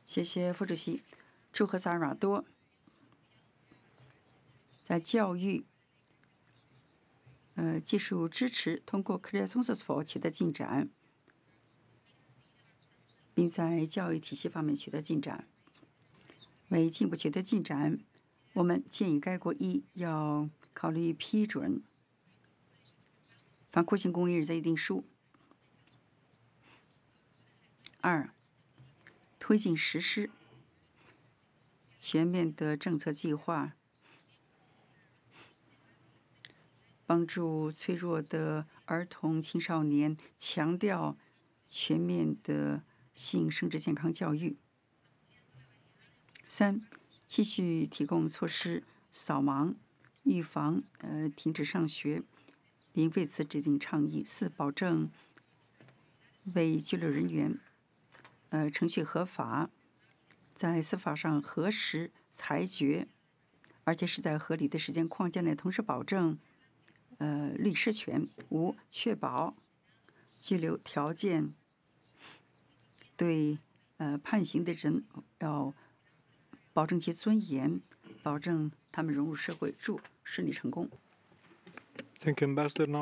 谢谢副主席。祝贺萨尔瓦多在教育、技术支持通过 Creations for 取得进展，并在教育体系方面取得进展。为进一步取得进展，我们建议该国要考虑批准反酷刑公益日的议定书；2，推进实施全面的政策计划，帮助脆弱的儿童、青少年，强调全面的性生殖健康教育。3，继续提供措施扫盲、预防停止上学，并为此制定倡议。4，保证为拘留人员程序合法，在司法上核实裁决，而且是在合理的时间框架内，同时保证律师权。5，确保拘留条件对判刑的人要保证其尊严，保证他们融入社会，祝顺利成功。 Thank you, Ambassador.